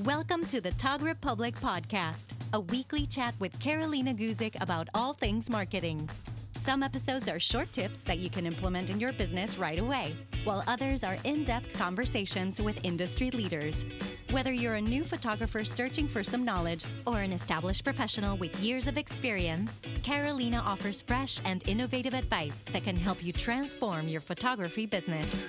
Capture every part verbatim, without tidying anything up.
Welcome to the Tog Republic podcast, a weekly chat with Carolina Guzik about all things marketing. Some episodes are short tips that you can implement in your business right away, while others are in-depth conversations with industry leaders. Whether you're a new photographer searching for some knowledge or an established professional with years of experience, Carolina offers fresh and innovative advice that can help you transform your photography business.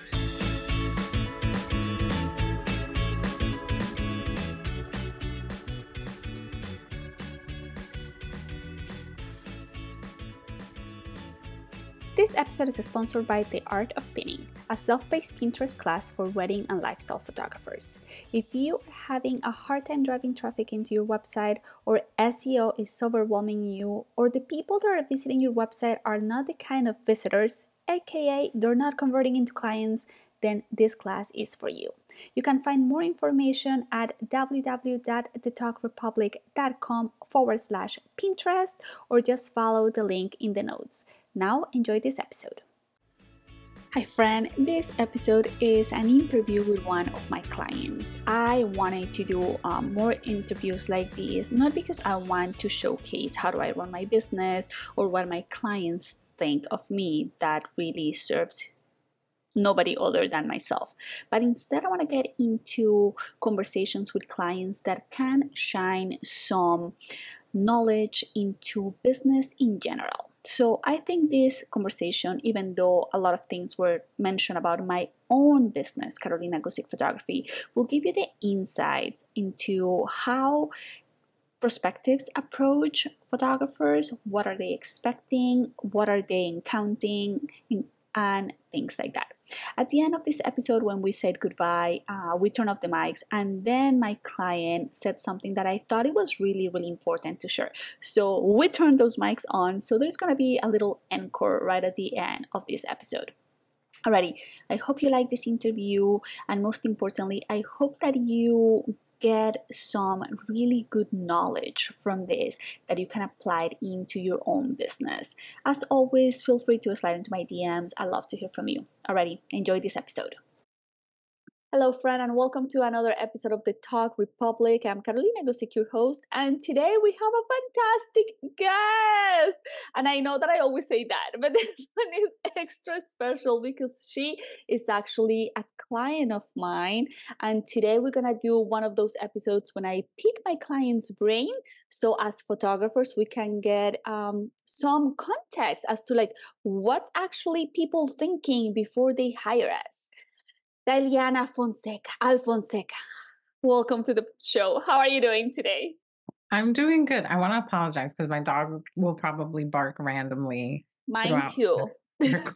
This episode is sponsored by The Art of Pinning, a self-paced Pinterest class for wedding and lifestyle photographers. If you are having a hard time driving traffic into your website, or S E O is overwhelming you, or the people that are visiting your website are not the kind of visitors, aka they're not converting into clients, then this class is for you. You can find more information at www.thetogrepublic.com forward slash Pinterest or just follow the link in the notes. Now, enjoy this episode. Hi friend, this episode is an interview with one of my clients. I wanted to do um, more interviews like these, not because I want to showcase how do I run my business or what my clients think of me. That really serves nobody other than myself. But instead, I want to get into conversations with clients that can shine some knowledge into business in general. So I think this conversation, even though a lot of things were mentioned about my own business, Carolina Guzik Photography, will give you the insights into how prospectives approach photographers, what are they expecting, what are they encountering, and things like that. At the end of this episode, when we said goodbye, uh, we turned off the mics, and then my client said something that I thought it was really, really important to share. So we turned those mics on, so there's going to be a little encore right at the end of this episode. Alrighty, I hope you like this interview, and most importantly, I hope that you get some really good knowledge from this that you can apply it into your own business. As always, feel free to slide into my D Ms. I love to hear from you. Alrighty, enjoy this episode. Hello friend, and welcome to another episode of the Tog Republic. I'm Carolina Guzik, your host, and today we have a fantastic guest. And I know that I always say that, but this one is extra special because she is actually a client of mine. And today we're gonna do one of those episodes when I pick my client's brain. So as photographers, we can get um, some context as to like what's actually people thinking before they hire us. Daliana Fonseca, Alfonseca, welcome to the show. How are you doing today? I'm doing good. I want to apologize because my dog will probably bark randomly. Mine too. But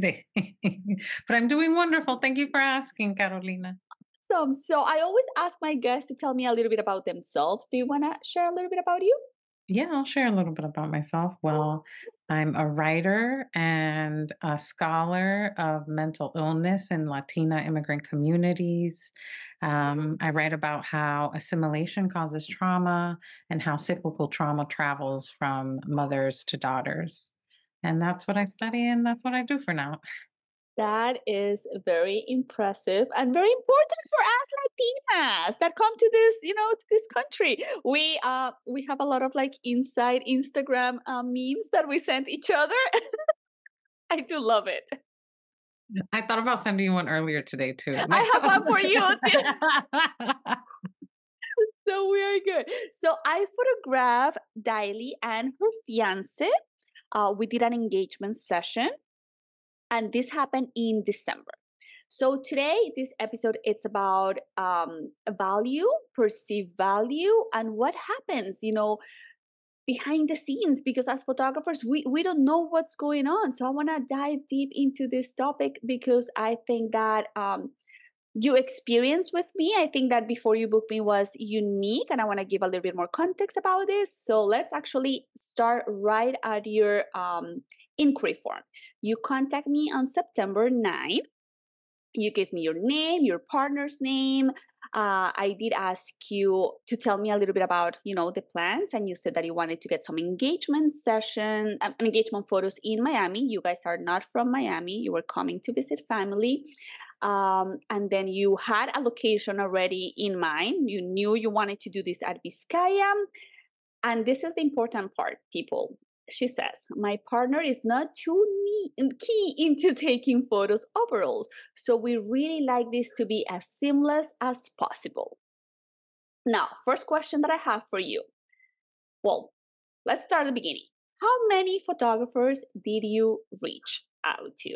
I'm doing wonderful. Thank you for asking, Carolina. Awesome. So I always ask my guests to tell me a little bit about themselves. Do you want to share a little bit about you? Yeah, I'll share a little bit about myself. Well, I'm a writer and a scholar of mental illness in Latina immigrant communities. Um, I write about how assimilation causes trauma and how cyclical trauma travels from mothers to daughters. And that's what I study, and that's what I do for now. That is very impressive and very important for us Latinas that come to this, you know, to this country. We uh we have a lot of like inside Instagram uh, memes that we send each other. I do love it. I thought about sending you one earlier today too. I have one for you too. So we are good. So I photographed Daily and her fiance. Uh, we did an engagement session. And this happened in December. So today, this episode, it's about um, value, perceived value, and what happens, you know, behind the scenes. Because as photographers, we, we don't know what's going on. So I want to dive deep into this topic because I think that um, your experience with me, I think that before you booked me was unique. And I want to give a little bit more context about this. So let's actually start right at your um, inquiry form. You contact me on September ninth. You give me your name, your partner's name. Uh, I did ask you to tell me a little bit about, you know, the plans. And you said that you wanted to get some engagement session, um, engagement photos in Miami. You guys are not from Miami. You were coming to visit family. um, and then you had a location already in mind. You knew you wanted to do this at Vizcaya. And this is the important part, people. She says, my partner is not too neat, key into taking photos overall, so we really like this to be as seamless as possible. Now, first question that I have for you. Well, let's start at the beginning. How many photographers did you reach out to?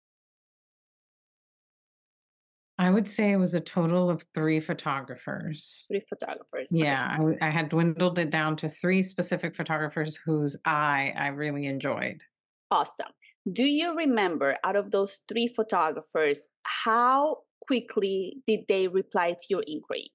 I would say it was a total of three photographers. Three photographers. Yeah, Okay. I, w- I had dwindled it down to three specific photographers whose eye I really enjoyed. Awesome. Do you remember, out of those three photographers, how quickly did they reply to your inquiry?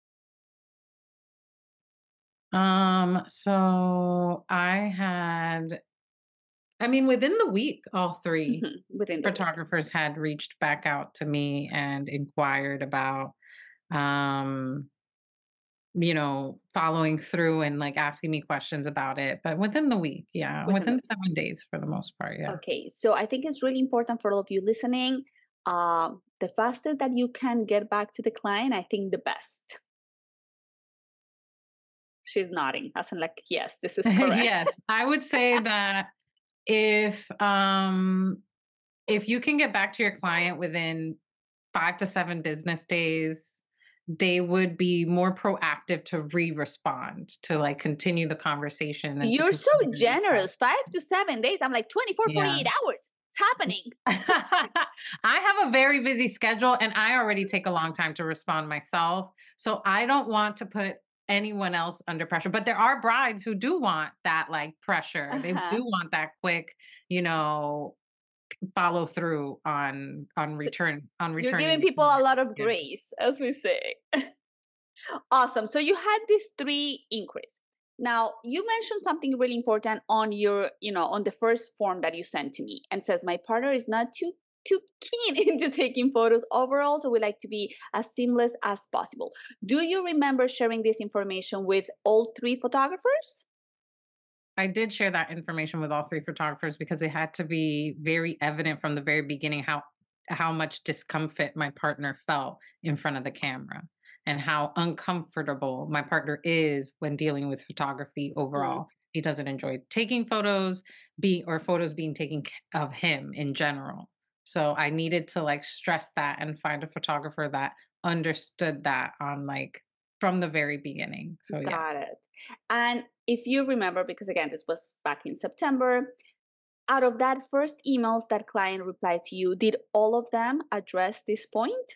Um, so I had, I mean, within the week, all three Mhm, within the week. photographers had reached back out to me and inquired about, um, you know, following through and like asking me questions about it. But within the week, yeah, Within within the seven days for the most part, yeah. Okay, so I think it's really important for all of you listening. Um, the faster that you can get back to the client, I think the best. She's nodding, as in like, yes, this is correct. Yes, I would say that if um if you can get back to your client within five to seven business days, they would be more proactive to re-respond, to like continue the conversation and to You're so continue the generous. Five to seven days. I'm like twenty-four, yeah. forty-eight hours. It's happening. I have a very busy schedule and I already take a long time to respond myself. So I don't want to put anyone else under pressure. But there are brides who do want that like pressure. They Uh-huh. do want that quick, you know, follow through on on So return on you're returning giving the people a email. lot of Yeah. grace, as we say. Awesome. So you had these three inquiries. Now, you mentioned something really important on your, you know, on the first form that you sent to me, and says my partner is not too too keen into taking photos overall, so we like to be as seamless as possible. Do you remember sharing this information with all three photographers? I did share that information with all three photographers because it had to be very evident from the very beginning how how much discomfort my partner felt in front of the camera and how uncomfortable my partner is when dealing with photography Mm, overall. He doesn't enjoy taking photos, being or photos being taken c- of him in general. So I needed to like stress that and find a photographer that understood that on like from the very beginning. So got yes. it. And if you remember, because again, this was back in September, out of that first emails that client replied to you, did all of them address this point?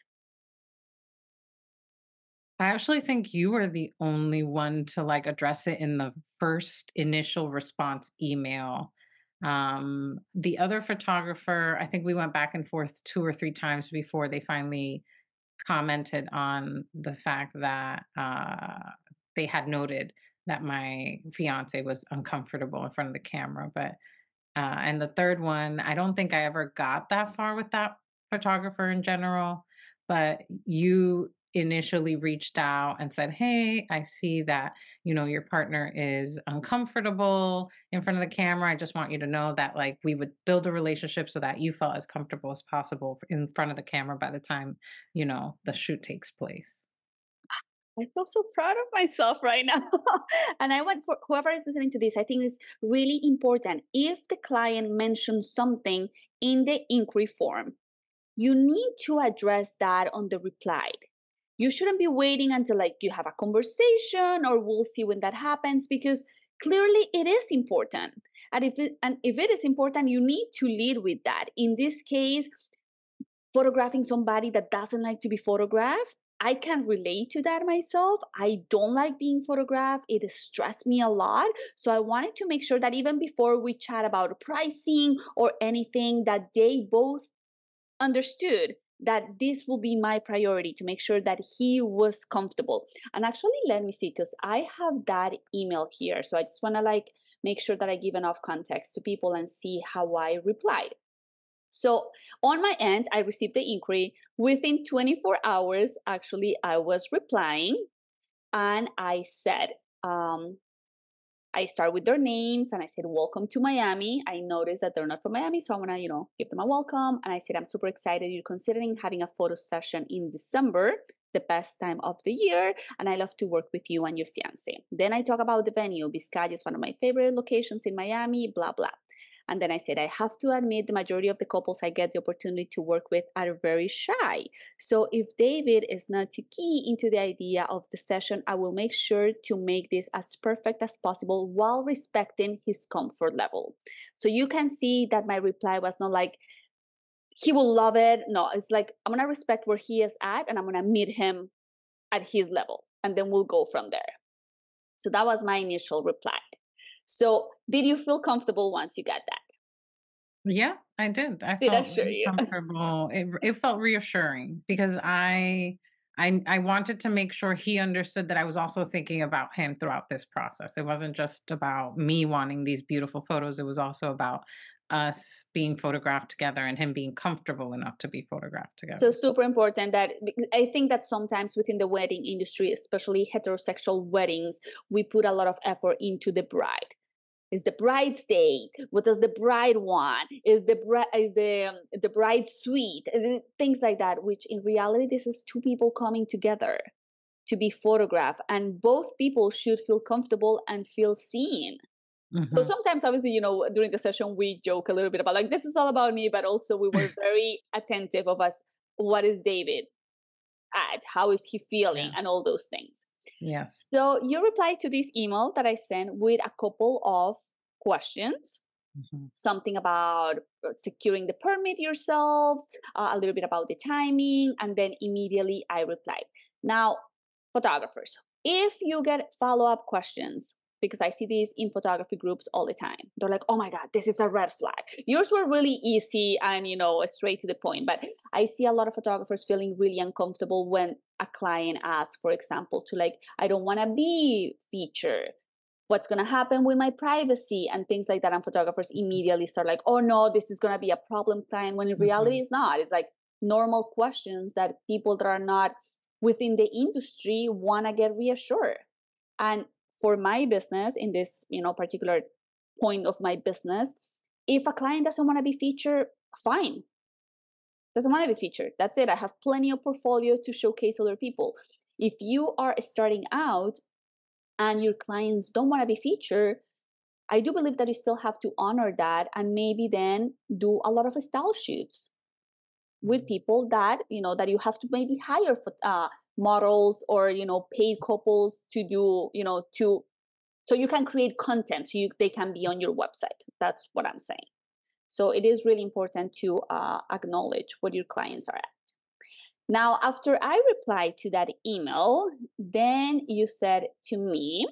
I actually think you were the only one to like address it in the first initial response email. Um, the other photographer, I think we went back and forth two or three times before they finally commented on the fact that uh, they had noted that my fiance was uncomfortable in front of the camera. But uh, and the third one, I don't think I ever got that far with that photographer in general, but you initially reached out and said, "Hey, I see that, you know, your partner is uncomfortable in front of the camera. I just want you to know that like we would build a relationship so that you felt as comfortable as possible in front of the camera by the time, you know, the shoot takes place." I feel so proud of myself right now. And I want for whoever is listening to this, I think it's really important. If the client mentions something in the inquiry form, you need to address that on the reply. You shouldn't be waiting until like you have a conversation or we'll see when that happens, because clearly it is important. And if it, and if it is important, you need to lead with that. In this case, photographing somebody that doesn't like to be photographed, I can relate to that myself. I don't like being photographed. It stressed me a lot. So I wanted to make sure that even before we chat about pricing or anything, that they both understood that this will be my priority, to make sure that he was comfortable. And actually, let me see, because I have that email here. So I just want to like make sure that I give enough context to people and see how I replied. So on my end, I received the inquiry. Within twenty-four hours, actually, I was replying and I said, um, I start with their names and I said, welcome to Miami. I noticed that they're not from Miami, so I'm gonna, you know, give them a welcome. And I said, I'm super excited you're considering having a photo session in December, the best time of the year, and I love to work with you and your fiance. Then I talk about the venue. Vizcaya is one of my favorite locations in Miami, blah, blah. And then I said, I have to admit the majority of the couples I get the opportunity to work with are very shy. So if David is not too key into the idea of the session, I will make sure to make this as perfect as possible while respecting his comfort level. So you can see that my reply was not like, he will love it. No, it's like, I'm going to respect where he is at and I'm going to meet him at his level. And then we'll go from there. So that was my initial reply. So did you feel comfortable once you got that? Yeah, I did. I Did I felt assure really you? comfortable. It it felt reassuring because I I I wanted to make sure he understood that I was also thinking about him throughout this process. It wasn't just about me wanting these beautiful photos. It was also about us being photographed together and him being comfortable enough to be photographed So together. super important that I think that sometimes within the wedding industry, especially heterosexual weddings, we put a lot of effort into the bride. Is the bride's date? What does the bride want? Is the bride is the um, the bride suite? Things like that. Which in reality, this is two people coming together to be photographed, and both people should feel comfortable and feel seen. So Mhm. sometimes, obviously, you know, during the session, we joke a little bit about like, this is all about me, but also we were very attentive of us. What is David at? How is he feeling? Yeah. And all those things. Yes. So you replied to this email that I sent with a couple of questions. Mhm. Something about uh, securing the permit yourselves, uh, a little bit about the timing, and then immediately I replied. Now, photographers, if you get follow-up questions, because I see these in photography groups all the time, they're like, oh my God, this is a red flag. Yours were really easy and, you know, straight to the point, but I see a lot of photographers feeling really uncomfortable when a client asks, for example, to like, I don't want to be featured. What's going to happen with my privacy and things like that. And photographers immediately start like, oh no, this is going to be a problem client, when in reality Mhm. it's not. It's like normal questions that people that are not within the industry want to get reassured. And for my business, in this, you know, particular point of my business, if a client doesn't want to be featured, fine. Doesn't want to be featured. That's it. I have plenty of portfolio to showcase other people. If you are starting out and your clients don't want to be featured, I do believe that you still have to honor that and maybe then do a lot of style shoots with people that, you know, that you have to maybe hire for, uh, models or, you know, paid couples to do, you know, to, so you can create content so you, they can be on your website. That's what I'm saying. So it is really important to uh, acknowledge what your clients are at. Now, after I replied to that email, then you said to me,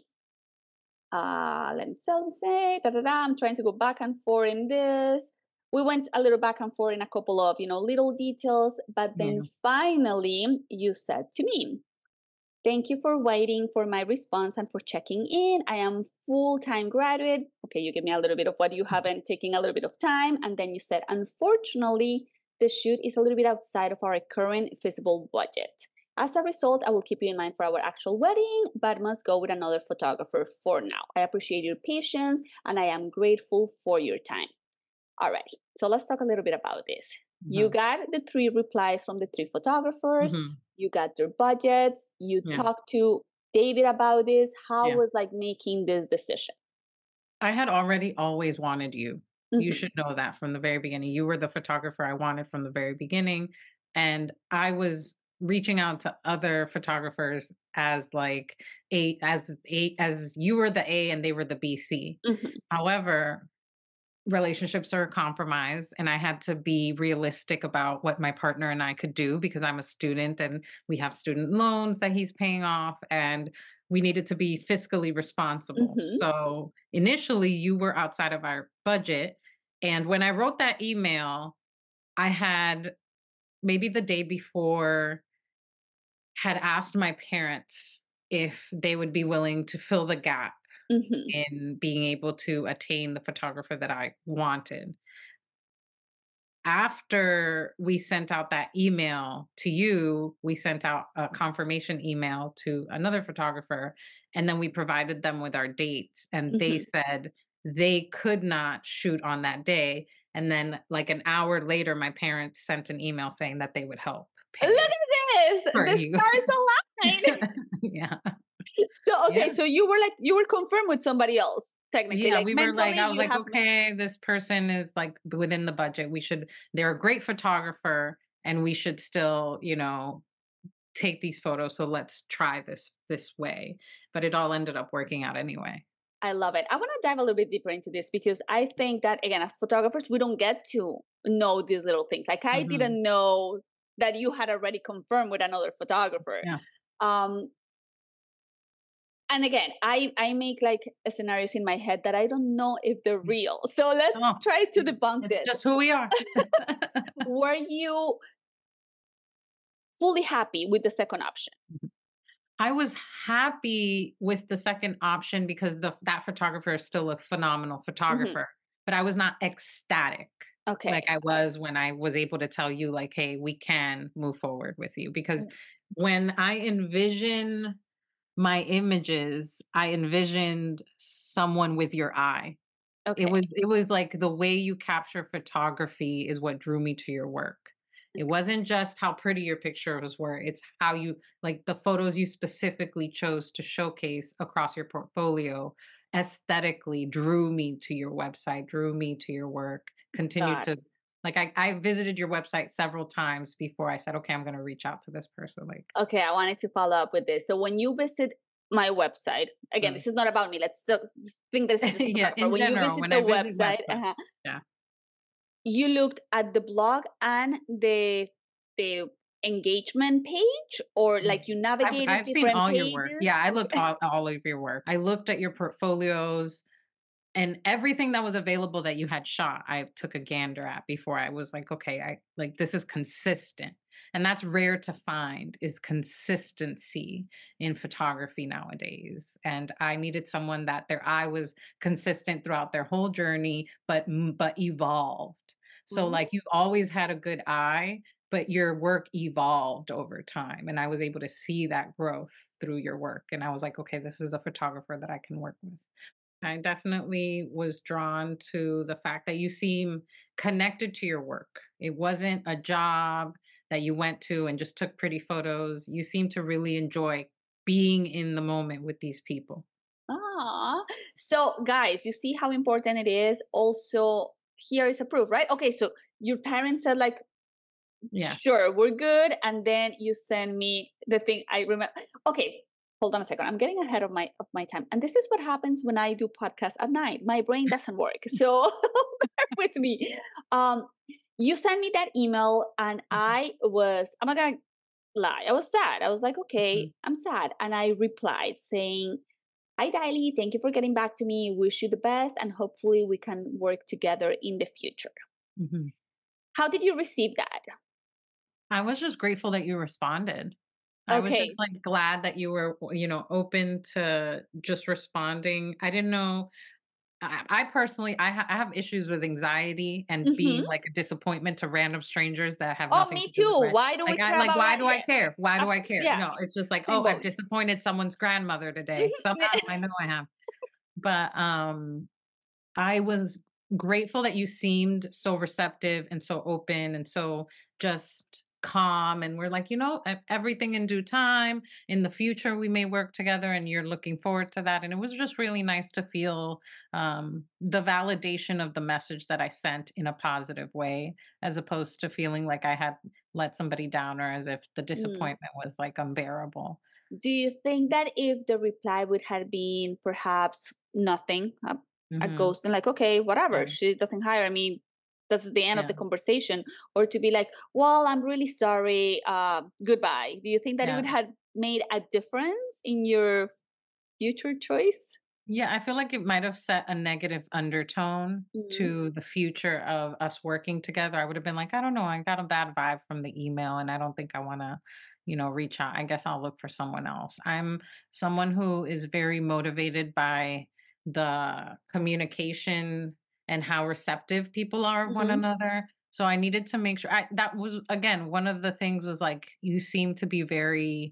uh, let me say, da, da, da, I'm trying to go back and forth in this. We went a little back and forth in a couple of, you know, little details, but then Yeah. finally you said to me, thank you for waiting for my response and for checking in. I am full-time graduate. Okay, you give me a little bit of what you haven't taken a little bit of time. And then you said, unfortunately, the shoot is a little bit outside of our current feasible budget. As a result, I will keep you in mind for our actual wedding, but must go with another photographer for now. I appreciate your patience and I am grateful for your time. Alrighty, so let's talk a little bit about this. You Mhm. got the three replies from the three photographers. Mhm. You got their budgets. You Yeah. talked to David about this. How Yeah. was like making this decision? I had already always wanted you. You Mhm. should know that from the very beginning. You were the photographer I wanted from the very beginning. And I was reaching out to other photographers as like a as a as you were the A and they were the B C. Mhm. However, relationships are a compromise and I had to be realistic about what my partner and I could do because I'm a student and we have student loans that he's paying off and we needed to be fiscally responsible. Mhm. So initially you were outside of our budget and when I wrote that email I had maybe the day before had asked my parents if they would be willing to fill the gap Mhm. in being able to attain the photographer that I wanted. After we sent out that email to you, we sent out a confirmation email to another photographer. And then we provided them with our dates, and they Mhm. said they could not shoot on that day. And then, like an hour later, my parents sent an email saying that they would help Look pay at this! for The you. stars aligned. Yeah. So, okay, Yeah. so you were like, you were confirmed with somebody else, technically. Yeah, Like we were like, mentally, I was you like, have met. okay, this person is like within the budget. We should, they're a great photographer, and we should still, you know, take these photos. So let's try this this way. But it all ended up working out anyway. I love it. I want to dive a little bit deeper into this because I think that, again, as photographers, we don't get to know these little things. Like, I Hmm. didn't know that you had already confirmed with another photographer. Yeah. Um, and again, I, I make like scenarios in my head that I don't know if they're real. So let's Oh, try to it- debunk it's this. just who we are. Were you fully happy with the second option? I was happy with the second option because the that photographer is still a phenomenal Hmm. photographer, but I was not ecstatic like Okay. I was when I was able to tell you, like, hey, we can move forward with you. Because when I envision my images, I envisioned someone with your eye. It Okay. was it was like the way you capture photography is what drew me to your work. It wasn't just how pretty your pictures were, it's how you, like, the photos you specifically chose to showcase across your portfolio aesthetically drew me to your website, drew me to your work, continued Got to, like, I I visited your website several times before I said, "Okay, I'm gonna reach out to this person," like. Okay, I wanted to follow up with this. So when you visit my website, again, Mm. this is not about me. Let's still think this is a Yeah, photographer. in When you general, visit when the I visit website, websites. uh Yeah. you looked at the blog and the the engagement page, or Mm. like you I've navigated I've seen different all your work. pages. Yeah, I looked Okay. all all of your work. I looked at your portfolios and everything that was available that you had shot, I took a gander at before I was like, "Okay, I like, this is consistent." And that's rare to find, is consistency in photography nowadays. And I needed someone that their eye was consistent throughout their whole journey, but m but evolved. So, Mm. like, you always had a good eye, but your work evolved over time, and I was able to see that growth through your work, and I was like, "Okay, this is a photographer that I can work with." I definitely was drawn to the fact that you seem connected to your work. It wasn't a job that you went to and just took pretty photos. You seem to really enjoy being in the moment with these people. Ah, so guys, you see how important it is. Also, here is a proof, right? Okay, so your parents said like, Yeah. sure, we're good. And then you send me the thing. I remember. Okay, hold on a second. I'm getting ahead of my of my time. And this is what happens when I do podcasts at night. My brain doesn't work. So bear with me. Um, you sent me that email, and Mhm, I was. I'm not gonna lie. I was sad. I was like, okay, mhm, I'm sad, and I replied saying, "Hi, Daily. Thank you for getting back to me. Wish you the best, and hopefully we can work together in the future." mhm. How did you receive that? I was just grateful that you responded. I was just Okay. like glad that you were, you know, open to just responding. I didn't know. I, I personally, I, ha- I have issues with anxiety and Mhm. being like a disappointment to random strangers that have Oh, nothing me to do with too. my, Why do we like, I care like, about why that? do I Yeah, care? Why do I abs- care? yeah, No, it's just like, same oh, I've boat. disappointed someone's grandmother today. Somehow Yeah. I know I have. But um, I was grateful that you seemed so receptive and so open and so just calm. And we're like, you know, e- everything in due time. In the future, we may work together, and you're looking forward to that. And it was just really nice to feel um, the validation of the message that I sent in a positive way, as opposed to feeling like I had let somebody down, or as if the Mm. disappointment was like unbearable. Do you think that if the reply would have been perhaps nothing, a, a Hmm. ghost, and like, okay, Yeah. whatever, she doesn't hire me, that's the end of Yeah. the conversation, or to be like, well, I'm really sorry, uh, goodbye. Do you think that it Yeah. would have made a difference in your future choice? Yeah, I feel like it might have set a negative undertone Mhm. to the future of us working together. I would have been like, I don't know, I got a bad vibe from the email, and I don't think I want to, you know, reach out. I guess I'll look for someone else. I'm someone who is very motivated by the communication and how receptive people are of one Mhm. another. So I needed to make sure I, that was, again, one of the things was like, you seem to be very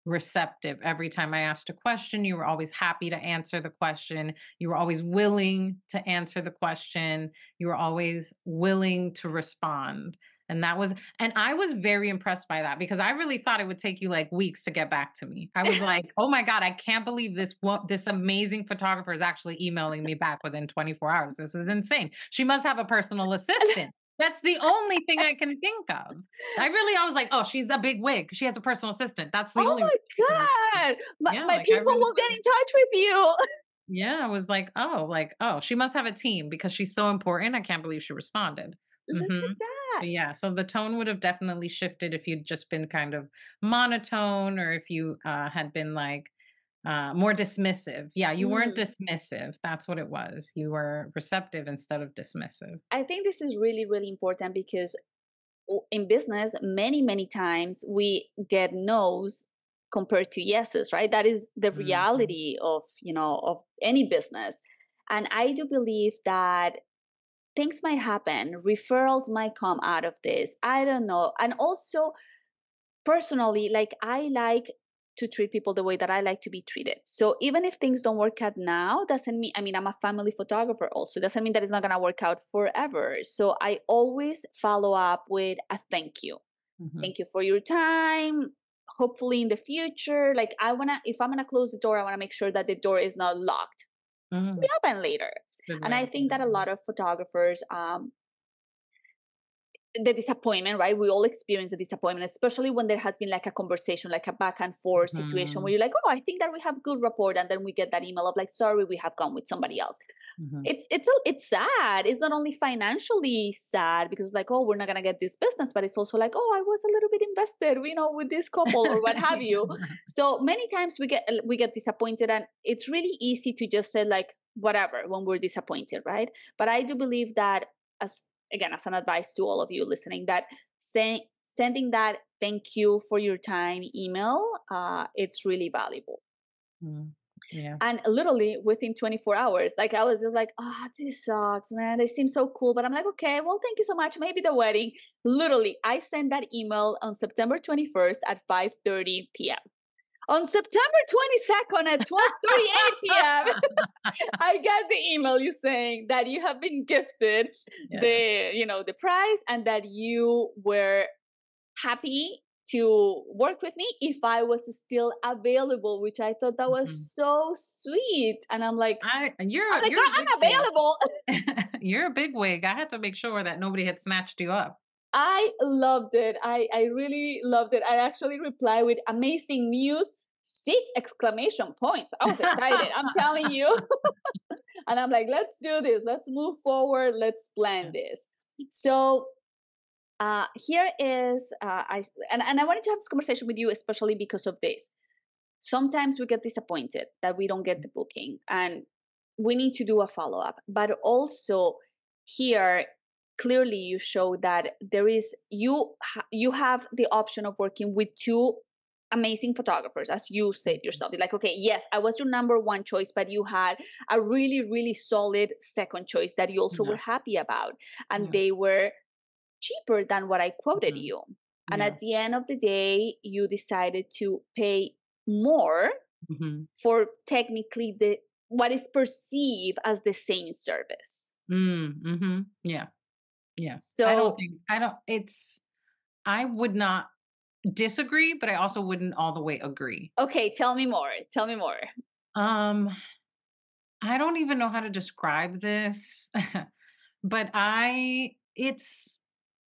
receptive. Every time I asked a question, you were always happy to answer the question. You were always willing to answer the question. You were always willing to respond. And that was, and I was very impressed by that because I really thought it would take you like weeks to get back to me. I was like, oh my God, I can't believe this, wo- this amazing photographer is actually emailing me back within twenty-four hours. This is insane. She must have a personal assistant. That's the only thing I can think of. I really, I was like, oh, she's a big wig. She has a personal assistant. That's the Oh only. my God. My, Yeah, my like I people really will get was. in touch with you. Yeah, I was like, oh, like, oh, she must have a team because she's so important. I can't believe she responded. Look at hmm that. Yeah, so the tone would have definitely shifted if you'd just been kind of monotone or if you uh, had been like uh, more dismissive. Yeah, you weren't Mm. dismissive. That's what it was. You were receptive instead of dismissive. I think this is really, really important because o- in business, many, many times we get no's compared to yeses, right? That is the hmm reality of, you know, of any business. And I do believe that things might happen, referrals might come out of this. I don't know. And also, personally, like I like to treat people the way that I like to be treated. So even if things don't work out now, doesn't mean, I mean, I'm a family photographer also, doesn't mean that it's not going to work out forever. So I always follow up with a thank you. hmm Thank you for your time. Hopefully in the future, like I want to, if I'm going to close the door, I want to make sure that the door is not locked. hmm It happen later. Good And way I to put think it. that a lot of photographers, um, the disappointment, right? We all experience the disappointment, especially when there has been like a conversation, like a back and forth situation where Mhm, you're like, oh, I think that we have good rapport. And then we get that email of like, sorry, we have gone with somebody else. mhm, It's it's a- it's sad. It's not only financially sad because like, oh, we're not gonna get this business, but it's also like, oh, I was a little bit invested, you know, with this couple or what have you. So many times we get we get disappointed, and it's really easy to just say like whatever when we're disappointed, right? But I do believe that, as again, as an advice to all of you listening, that say, sending that thank you for your time email, uh, it's really valuable. mm, yeah. And literally within twenty-four hours, like I was just like, ah, oh, this sucks, man. They seem so cool. But I'm like, okay, well, thank you so much. Maybe the wedding. Literally, I sent that email on September twenty-first at five thirty p.m. On September twenty-second at twelve thirty-eight p.m. I got the email you saying that you have been gifted Yes, the, you know, the prize, and that you were happy to work with me if I was still available, which I thought that was mhm. so sweet. And I'm like, I you're I'm a like, girl, you're a big I'm wig. available. You're a big wig. I had to make sure that nobody had snatched you up. I loved it. I, I really loved it. I actually replied with amazing news, six exclamation points. I was excited. I'm telling you. And I'm like, let's do this. Let's move forward. Let's plan Yeah. this. So uh, here is, uh, I, and, and I wanted to have this conversation with you, especially because of this. Sometimes we get disappointed that we don't get the booking, and we need to do a follow up. But also, here, clearly you show that there is, you ha- you have the option of working with two amazing photographers, as you said yourself. You're like, okay, yes, I was your number one choice, but you had a really really solid second choice that you also were Yeah, happy about, and yeah, they were cheaper than what I quoted mhm, you. And yeah, at the end of the day, you decided to pay more mhm, for technically the what is perceived as the same service. mm, mhm, yeah, yeah. I don't So, think I don't it's I would not disagree, but I also wouldn't all the way agree. okay, tell me more. Tell me more. Um, I don't even know how to describe this, but I it's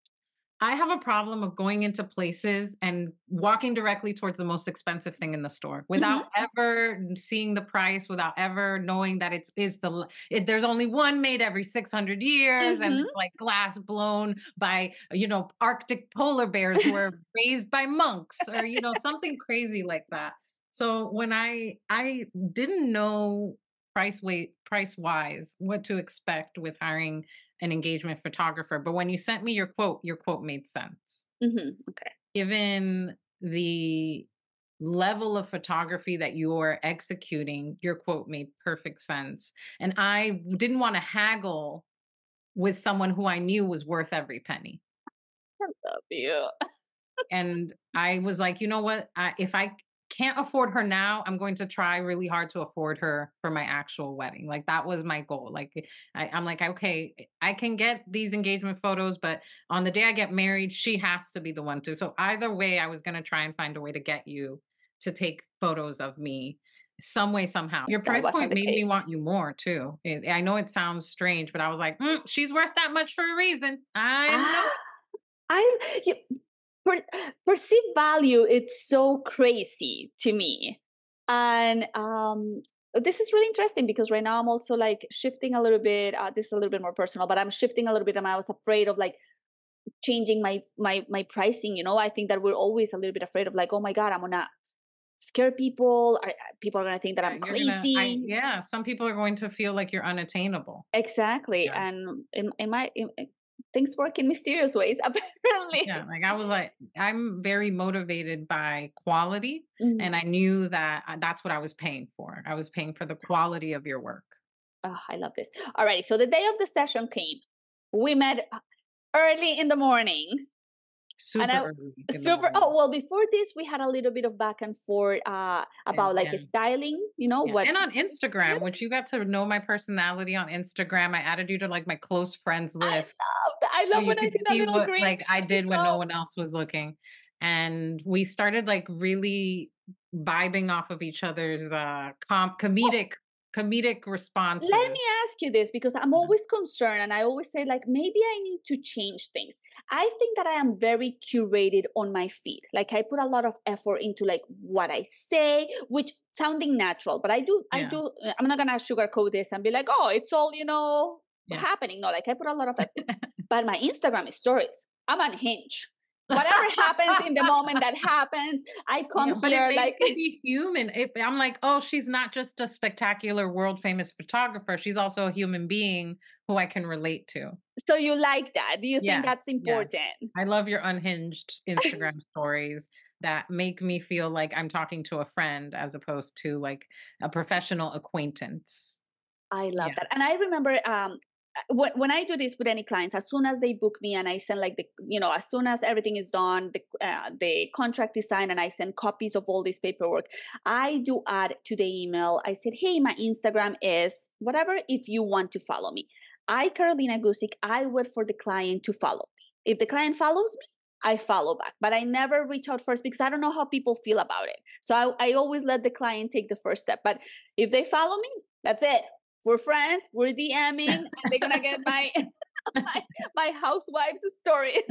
I have a problem of going into places and walking directly towards the most expensive thing in the store Hmm. without ever seeing the price, without ever knowing that it's is the l- it, there's only one made every six hundred years and Hmm. it's like glass blown by, you know, Arctic polar bears who are raised by monks or you know something crazy like that. So when I I didn't know price weight price wise what to expect with hiring an engagement photographer. But when you sent me your quote, your quote made sense. Hmm. Okay. Given the level of photography that you're executing, your quote made perfect sense. And I didn't want to haggle with someone who I knew was worth every penny. I love you. And I was like, you know what? I, if I can't afford her now, I'm going to try really hard to afford her for my actual wedding. Like that was my goal. Like I, I'm like, okay, I can get these engagement photos, but on the day I get married, she has to be the one to. So either way, I was going to try and find a way to get you to take photos of me some way, somehow. Your That price wasn't point the made me case. want you more too. It- I know it sounds strange, but I was like, "Mm, she's worth that much for a reason. I know Ah, it." I you, per, perceived value. It's so crazy to me, and um, this is really interesting because right now I'm also like shifting a little bit. Uh, this is a little bit more personal, but I'm shifting a little bit, and I was afraid of like changing my my my pricing. You know, I think that we're always a little bit afraid of like, oh my god, I'm gonna scare people. I, people are gonna think that Yeah, I'm you're gonna, I, crazy. yeah, some people are going to feel like you're unattainable. Exactly, Yeah. and in, in my in, in- things work in mysterious ways, apparently. Yeah, like I was like, I'm very motivated by quality, and Mhm. I knew that uh, that's what I was paying for. I was paying for the quality of your work. Oh, I love this. Alrighty, so the day of the session came. We met uh, early in the morning, and Super I early in the super. Oh morning. well, before this, we had a little bit of back and forth uh, And about like yeah, styling. You know yeah. what? And on Instagram, which you got to know my personality on Instagram, I added you to like my close friends I list love. that. I so love you when I could see that see little what green. like I I did when no love. one else was looking. And we started like really vibing off of each other's uh com- comedic comedic Let responses. me ask you this because I'm Yeah. always concerned and I always say, like, maybe I need to change things. I think that I am very curated on my feed. Like, I put a lot of effort into like what I say, which sounding natural, but I do, I Yeah. do, uh, I'm not gonna sugarcoat this and be like, oh, it's all, you know, Yeah. happening. No, like, I put a lot of effort. But my Instagram stories, I'm unhinged. Whatever happens in the moment that happens, I come Yeah, but it here makes like, you be human. It, I'm like, oh, she's not just a spectacular world famous photographer. She's also a human being who I can relate to. so you like that? Do you think that's Yes, yes. important? I love your unhinged Instagram stories that make me feel like I'm talking to a friend as opposed to like a professional acquaintance. I love Yeah. that. And I remember um when, when I do this with any clients, as soon as they book me and I send like the, you know, as soon as everything is done, the, uh, the contract is signed and I send copies of all this paperwork, I do add to the email, I said, hey, my Instagram is whatever if you want to follow me. I, Carolina Gusick, I wait for the client to follow me. If the client follows me, I follow back, but I never reach out first because I don't know how people feel about it. So I, I always let the client take the first step. But if they follow me, that's it. We're friends, we're DMing, and they're gonna get my my, my housewife's story.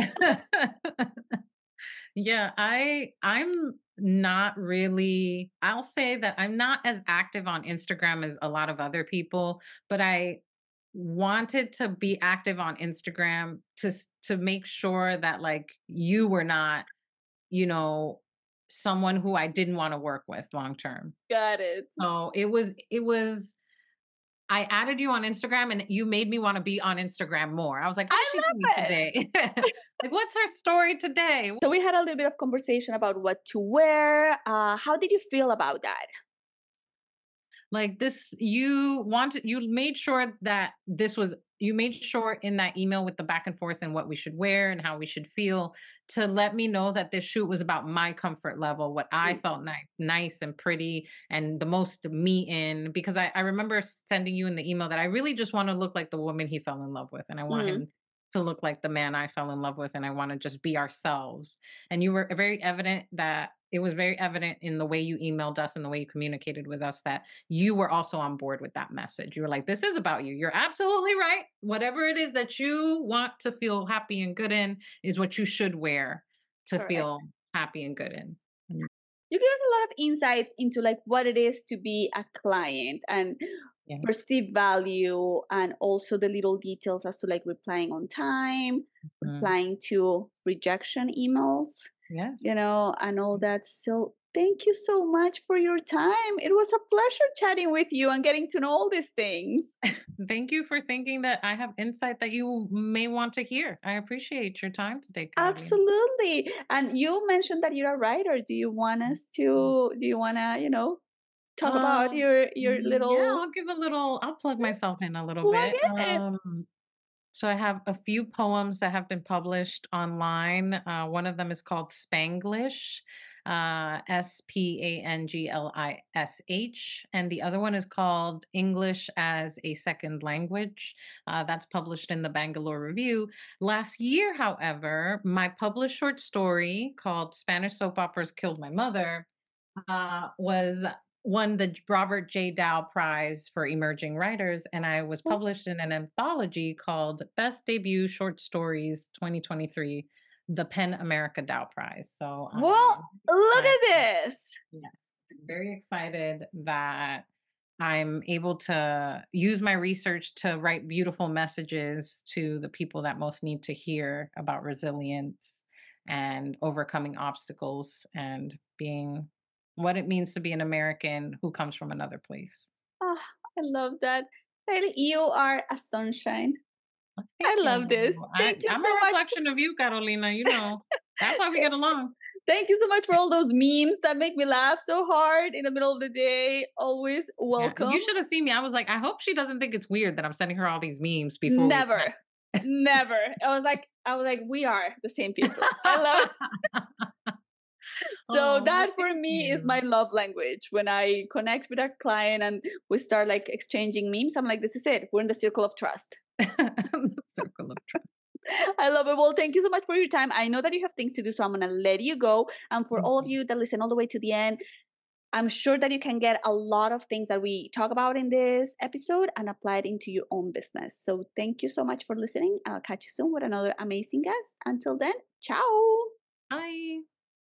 Yeah, I I'm not really, I'll say that I'm not as active on Instagram as a lot of other people, but I wanted to be active on Instagram to s- to make sure that like you were not, you know, someone who I didn't want to work with long term. Got it. So it was it was I added you on Instagram and you made me want to be on Instagram more. I was like, what I is she doing love it. today? Like, what's her story today? So we had a little bit of conversation about what to wear. Uh, how did you feel about that? Like this, you wanted, you made sure that this was, you made sure in that email with the back and forth and what we should wear and how we should feel to let me know that this shoot was about my comfort level, what I Mm, felt nice, nice and pretty and the most me in. Because I, I remember sending you in the email that I really just want to look like the woman he fell in love with. And I want mm, him to look like the man I fell in love with. And I want to just be ourselves. And you were very evident that it was very evident in the way you emailed us and the way you communicated with us that you were also on board with that message. You were like, this is about you. You're absolutely right. Whatever it is that you want to feel happy and good in is what you should wear to correct. feel happy and good in. And You give us a lot of insights into like what it is to be a client and yeah. perceive value and also the little details as to like replying on time, Mhm. replying to rejection emails, you Yes. know, and all that. So thank you so much for your time. It was a pleasure chatting with you and getting to know all these things. Thank you for thinking that I have insight that you may want to hear. I appreciate your time today, Carolina. Absolutely. And you mentioned that you're a writer. Do you want us to, do you want to, you know, talk about Um, your, your yeah, little I'll give a little, I'll plug myself in a little plug bit. in? Um, So I have a few poems that have been published online. Uh, one of them is called Spanglish. uh, S P A N G L I S H. And the other one is called English as a Second Language. Uh, that's published in the Bangalore Review. Last year, however, my published short story called Spanish Soap Operas Killed My Mother uh, was won the Robert J. Dow Prize for Emerging Writers, and I was published in an anthology called Best Debut Short Stories twenty twenty-three, the PEN America Dow Prize. So, um, well, look I, at this. Yes, I'm very excited that I'm able to use my research to write beautiful messages to the people that most need to hear about resilience and overcoming obstacles and being what it means to be an American who comes from another place. Oh, I love that. Hailey, you are a sunshine. Thank I love you. this. Thank I, you I'm so a much. reflection of you, Carolina. You know, that's why we get along. Thank you so much for all those memes that make me laugh so hard in the middle of the day. Always welcome. Yeah, you should have seen me. I was like, I hope she doesn't think it's weird that I'm sending her all these memes before. Never. Never. I was like, I was like, we are the same people. I love it. So oh, that for me you. is my love language. When I connect with a client and we start like exchanging memes, I'm like, this is it. We're in the circle of trust. Circle of trust. I love it. Well, thank you so much for your time. I know that you have things to do, so I'm going to let you go. And for all of you that listen all the way to the end, I'm sure that you can get a lot of things that we talk about in this episode and apply it into your own business. So thank you so much for listening. I'll catch you soon with another amazing guest. Until then, ciao. Bye.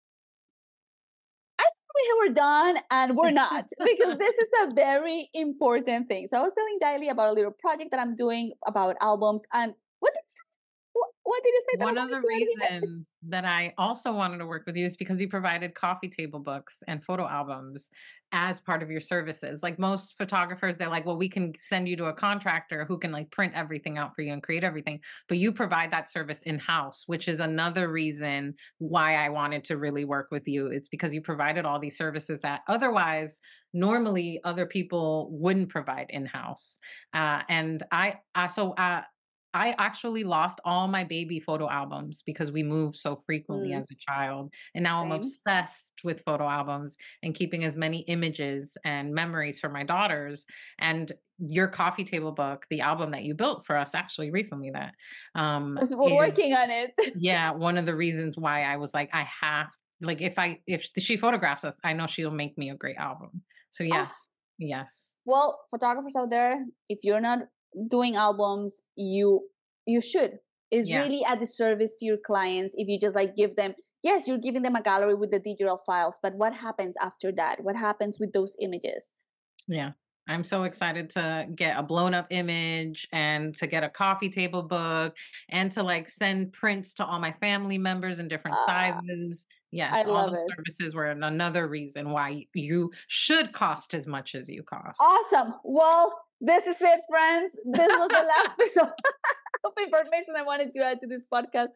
We were done and we're not, because this is a very important thing. So I was telling Daily about a little project that I'm doing about albums. And what did you say? What did you say? One of the reasons that I also wanted to work with you is because you provided coffee table books and photo albums as part of your services. Like most photographers, they're like, well, we can send you to a contractor who can like print everything out for you and create everything. But you provide that service in-house, which is another reason why I wanted to really work with you. It's because you provided all these services that otherwise normally other people wouldn't provide in-house. Uh, and I, I so uh, I actually lost all my baby photo albums because we moved so frequently mm. as a child. And now Same. I'm obsessed with photo albums and keeping as many images and memories for my daughters. And your coffee table book, the album that you built for us actually recently, that um we're working on it. Yeah, one of the reasons why I was like, I have, like, if I if she photographs us, I know she'll make me a great album. So yes, oh. yes. Well, photographers out there, if you're not doing albums, you you should. It's yeah. really a disservice to your clients if you just like give them, yes, you're giving them a gallery with the digital files, but what happens after that? What happens with those images? Yeah. I'm so excited to get a blown up image and to get a coffee table book and to like send prints to all my family members in different uh, sizes. Yes, I all those it. services were another reason why you should cost as much as you cost. Awesome. Well, this is it, friends. This was the last piece of, of information I wanted to add to this podcast.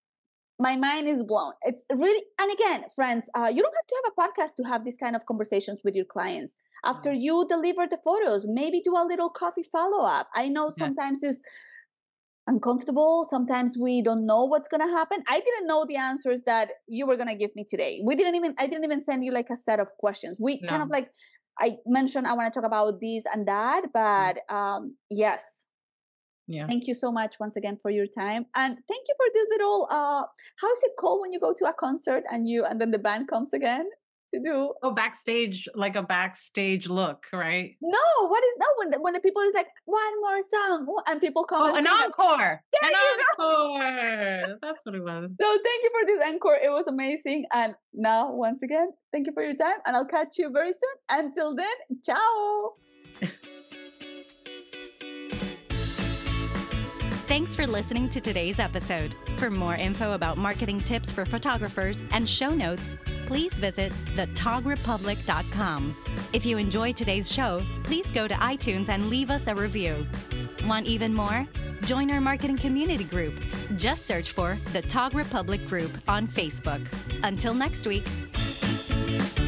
My mind is blown. It's really, and again, friends, uh, you don't have to have a podcast to have these kind of conversations with your clients. After mm-hmm. you deliver the photos, maybe do a little coffee follow-up. I know yeah. sometimes it's uncomfortable. Sometimes we don't know what's going to happen. I didn't know the answers that you were going to give me today. We didn't even, I didn't even send you like a set of questions. We no. kind of like, I mentioned I want to talk about this and that, but um, yes. Yeah. Thank you so much once again for your time. And thank you for this little, uh, how is it called when you go to a concert and you, and then the band comes again to do? Oh, backstage, like a backstage look, right? No, what is that? When the, when the people is like, one more song, and people come oh, and an encore. There an you encore. Go. That's what it was. So thank you for this encore. It was amazing. And now, once again, thank you for your time. And I'll catch you very soon. Until then, ciao. Thanks for listening to today's episode. For more info about marketing tips for photographers and show notes, please visit the tog republic dot com. If you enjoyed today's show, please go to iTunes and leave us a review. Want even more? Join our marketing community group. Just search for the Tog Republic Group on Facebook. Until next week.